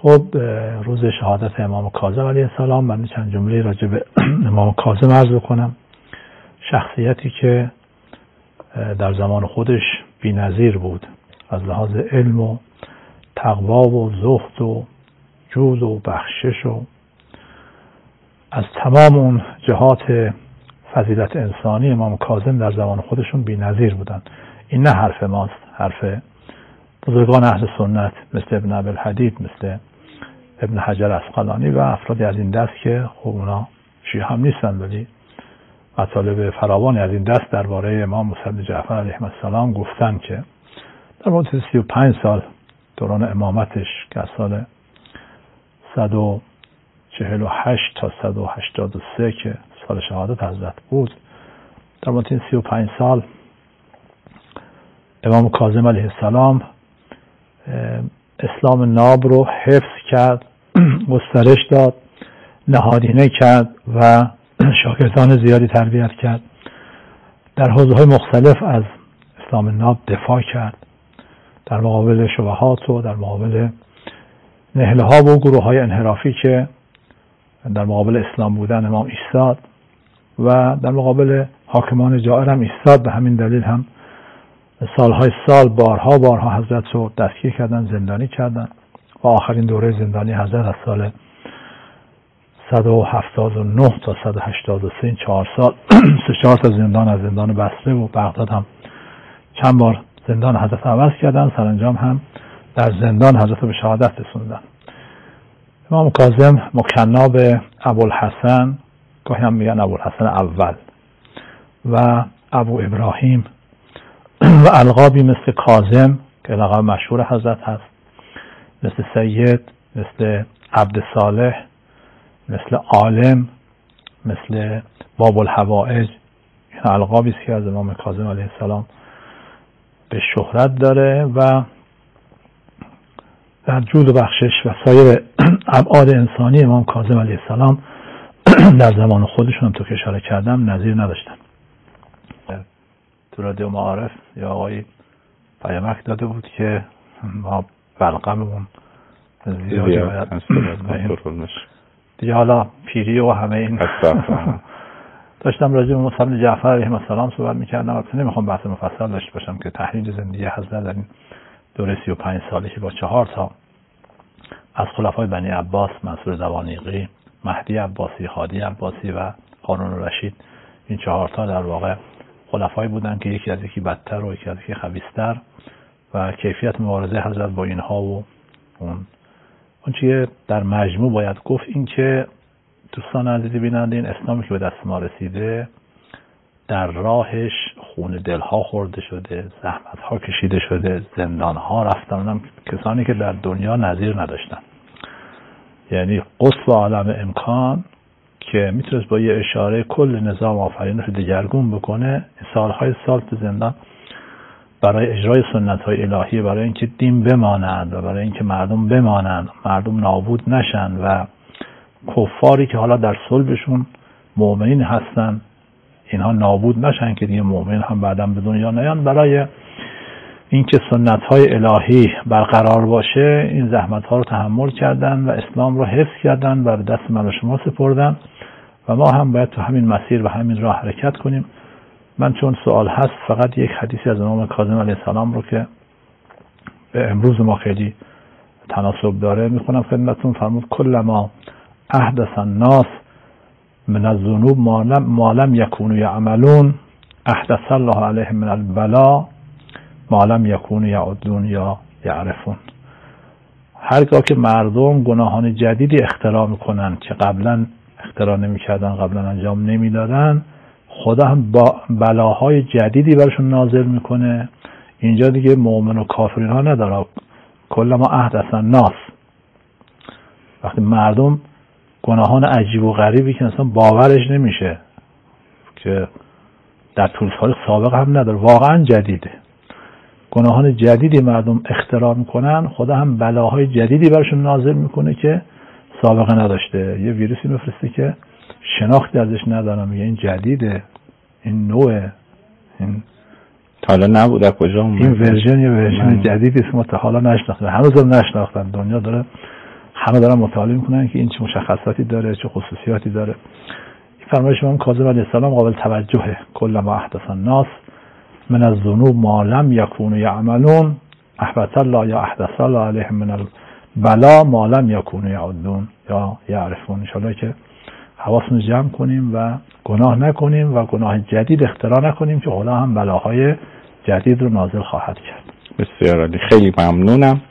خب روز شهادت امام کاظم علیه السلام من چند جمله راجع به امام کاظم عرض بکنم. شخصیتی که در زمان خودش بی‌نظیر بود از لحاظ علم و تقوا و زهد و جود و بخشش و از تمام اون جهات فضیلت انسانی امام کاظم در زمان خودشون بی‌نظیر بودن. این نه حرف ماست، حرف بزرگان اهل سنت مثل ابن ابی‌الحدید، مثل ابن حجر عسقلانی و افرادی از این دست که خب اونا شیعه هم نیستن ولی مطالب فراوانی از این دست درباره امام موسی بن جعفر علیه السلام گفتن که در مدت 35 سال دوران امامتش که از سال 148 تا 183 که سال شهادت حضرت بود، در مدت 35 سال امام کاظم علیه السلام اسلام ناب رو حفظ کرد، گسترش داد، نهادینه کرد و شاگردان زیادی تربیت کرد. در حوزه‌های مختلف از اسلام ناب دفاع کرد، در مقابل شبهات و در مقابل نهله‌ها و گروه‌های انحرافی که در مقابل اسلام بودن امام ایستاد و در مقابل حاکمان جائر هم ایستاد. به همین دلیل هم سالهای سال بارها حضرت رو دستگیر کردن، زندانی کردن و آخرین دوره زندانی حضرت از سال 179 تا 183 4 سال 3-4 تا زندان از زندان بصره و بغداد هم چند بار زندان حضرت عوض کردن، سرانجام هم در زندان حضرت به شهادت رسوندن. امام کاظم مکنا به ابوالحسن، گاهی هم میگن ابوالحسن اول و ابو ابراهیم و القابی مثل کاظم که لقب مشهور حضرت هست، مثل سید، مثل عبد صالح، مثل عالم، مثل باب الحوائج، این القابی است که از امام کاظم علیه السلام به شهرت داره و در جود و بخشش و سایر ابعاد انسانی امام کاظم علیه السلام در زمان خودشون هم تو که اشاره کردم نظیر نداشتن. تو رادیو معارف یا آقای پیامک داده بود که ما بلغممون زیادی باید دیگه حالا پیری و همه این داشتم راجع به موسی بن جعفر علیه السلام صحبت می‌کردم. البته نمیخوام بحث مفصل داشته باشم که تحلیل زندگی حضرت در این دوره 35 سالی که با 4 تا از خلفای بنی عباس، منصور دوانیقی، مهدی عباسی، هادی عباسی و هارون الرشید، این 4 تا در واقع خلفایی بودن که یکی از یکی بدتر و یکی از یکی خبیث‌تر و کیفیت مبارزه حضرت با اینها و اون چیه در مجموع باید گفت این که دوستان عزیزی بیننده این اسلامی که به دست ما رسیده در راهش خون دلها خورده شده، زحمت‌ها کشیده شده، زندان‌ها رفتن، کسانی که در دنیا نظیر نداشتن. یعنی قصد عالم امکان که میتونست با یه اشاره کل نظام آفرینش رو دگرگون بکنه، سالهای سال تو زندان برای اجرای سنت‌های الهی، برای اینکه دین بماند و برای اینکه مردم بمانند، مردم نابود نشن و کفاری که حالا در صلبشون مؤمنین هستن اینها نابود نشن که دیگه مؤمن هم بعداً به دنیا نیان، برای اینکه سنت‌های الهی برقرار باشه این زحمت‌ها رو تحمل کردن و اسلام رو حفظ کردن و به دست من و شما سپردن و ما هم باید تو همین مسیر و همین راه حرکت کنیم. من چون سوال هست فقط یک حدیثی از امام کاظم علیه السلام رو که به امروز ما خیلی تناسب داره میخونم خدمتتون. فرمود کل ما احدث الناس من الذنوب ما لم یکونوا یعملون احدث الله علیهم من البلاء ما لم یکونوا یعدون یا یعرفون. هرگاه که مردم گناهان جدیدی اختراع میکنن که قبلا اختراع نمیکردن، قبلا انجام نمیدادن، خدا هم با بلاهای جدیدی برشون نازل میکنه. اینجا دیگه مؤمن و کافرین ها نداره، کل ما احدث الناس، وقتی مردم گناهان عجیب و غریبی که اصلا باورش نمیشه که در طول سال سابق هم نداره، واقعا جدیده، گناهان جدیدی مردم اختراع میکنن، خدا هم بلاهای جدیدی برشون نازل میکنه که سابقه نداشته. یه ویروسی میفرسته که شناختی ازش ندارم، میگه این جدیده، این نوعه، این حالا نبوده کجا اومد، این ورژن یه ورژن جدیدی است ما تا حالا نشناختیم، هنوز هم نشناختن. دنیا داره همه دارن مطالعه میکنن که این چه مشخصاتی داره، چه خصوصیاتی داره. این فرمایش امام کاظم علیه السلام قابل توجهه. کل ما احدث الناس من الذنوب ما لم یکونوا یعملون احبط الله یا احدث الله علیهم من البلا ما لم یکونوا یعدون یا یعرفون. ان شاءالله که حواسمون جمع کنیم و گناه نکنیم و گناه جدید اختراع نکنیم که خدا هم بلاهای جدید رو نازل خواهد کرد. بسیار عالی، خیلی ممنونم.